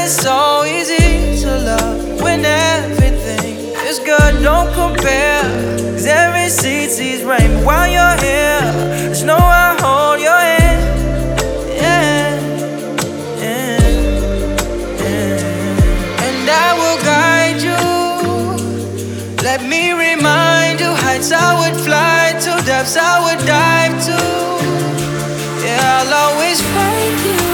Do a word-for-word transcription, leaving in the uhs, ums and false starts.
it's so easy to love when everything is good. Don't compare, cause every seed sees rain while you're here. There's no I hold your hand. Yeah, yeah, yeah. And I will guide you. Let me remind you, heights I would fly to, depths I would dive to. Yeah, I'll always find you.